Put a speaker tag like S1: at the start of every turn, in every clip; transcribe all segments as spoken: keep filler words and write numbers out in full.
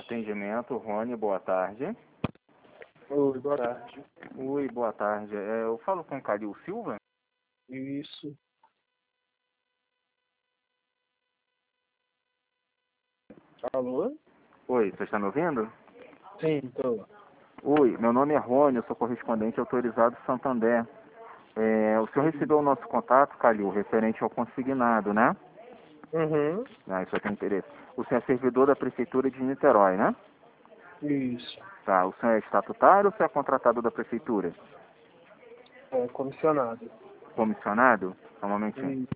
S1: Atendimento, Rony, boa tarde.
S2: Oi, boa tarde.
S1: Oi, boa tarde. É, eu falo com o Calil Silva?
S2: Isso. Alô?
S1: Oi, você está me ouvindo?
S2: Sim, tô.
S1: Oi, meu nome é Rony, eu sou correspondente autorizado Santander. É, o senhor recebeu o nosso contato, Calil, referente ao consignado, né?
S2: Uhum.
S1: Ah, isso aqui é interesse. O senhor é servidor da Prefeitura de Niterói, né?
S2: Isso.
S1: Tá, o senhor é estatutário ou o senhor é contratado da Prefeitura?
S2: É comissionado.
S1: Comissionado? Só um momentinho.
S2: E,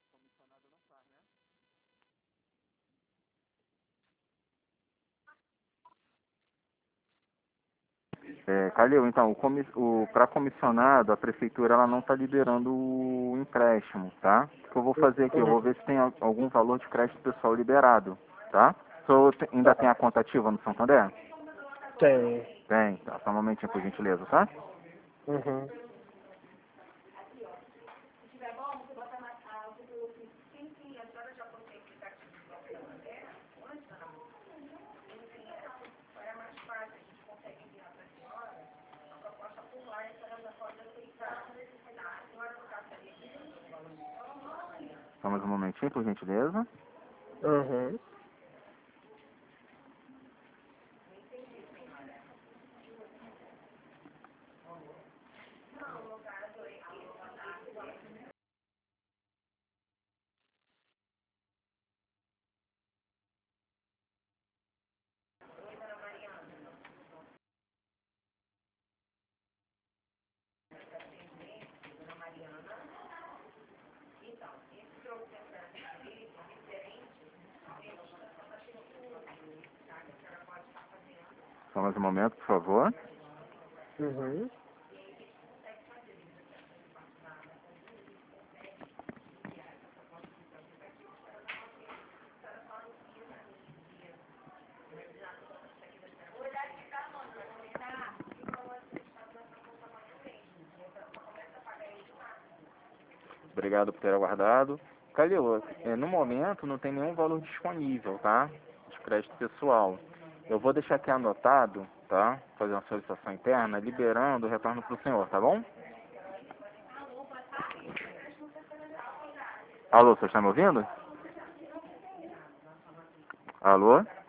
S1: É, Calil, então, o comi o, para comissionado, a prefeitura ela não está liberando o empréstimo, tá? O que eu vou fazer aqui? Eu vou
S2: uhum.
S1: ver se tem al- algum valor de crédito pessoal liberado, tá? O senhor te- ainda tem
S2: Tá.
S1: a conta ativa no Santander?
S2: Tem.
S1: Tem, tá. Só um momentinho, por gentileza, tá?
S2: Uhum.
S1: Só mais um momentinho, por gentileza.
S2: Uhum.
S1: Só mais um momento, por favor.
S2: Uhum.
S1: Obrigado por ter aguardado. Calil, é, no momento não tem nenhum valor disponível, tá? De crédito pessoal. Eu vou deixar aqui anotado, tá? Fazer uma solicitação interna, liberando o retorno para o senhor, tá bom? Alô, você está me ouvindo? Alô?